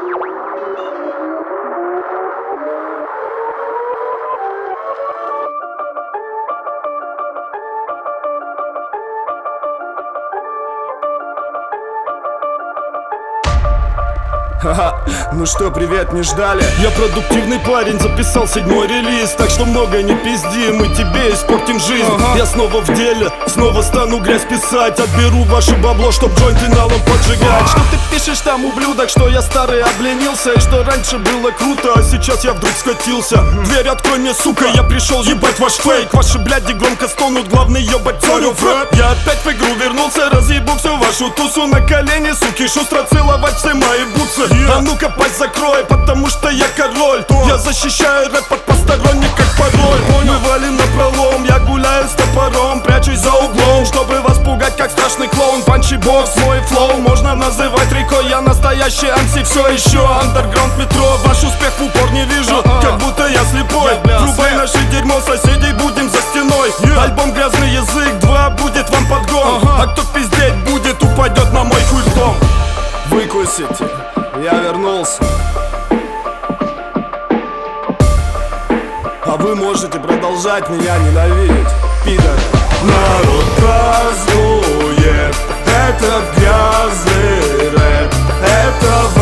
Ну что, привет, не ждали? Я продуктивный парень, записал 7-й релиз. Так что много не пизди, мы тебе испортим жизнь. Я снова в деле, снова стану грязь писать. Отберу ваше бабло, чтоб джойнты налом поджигать. Что ты пишешь там, ублюдок, что я старый обленился? И что раньше было круто, а сейчас я вдруг скатился. Дверь открой мне, сука, я пришел ебать ваш фейк. Ваши бляди громко стонут, главный ебать царю в рэп. Я опять в игру вернулся, разъебу всю вашу тусу. На колени, суки, шустро целовать все мои бутсы. А ну-ка пасть закрой, потому что я король. Я защищаю рэп от посторонних как пароль. Мы валим напролом, я гуляю с топором. Прячусь за углом, чтобы вас пугать как страшный клоун. Панчи-бокс, мой флоу можно называть рекой. Я настоящий MC, все еще андерграунд метро. Ваш успех в упор не вижу, как будто я слепой. Врубай наше дерьмо, соседей будем за стеной. Альбом «Грязный язык 2» будет вам подгон. А кто пиздеть будет, упадет на мой хуй в дом. Выкусите, я вернулся. А вы можете продолжать меня ненавидеть, пидор. Народ празднует этот грязный рэп. Это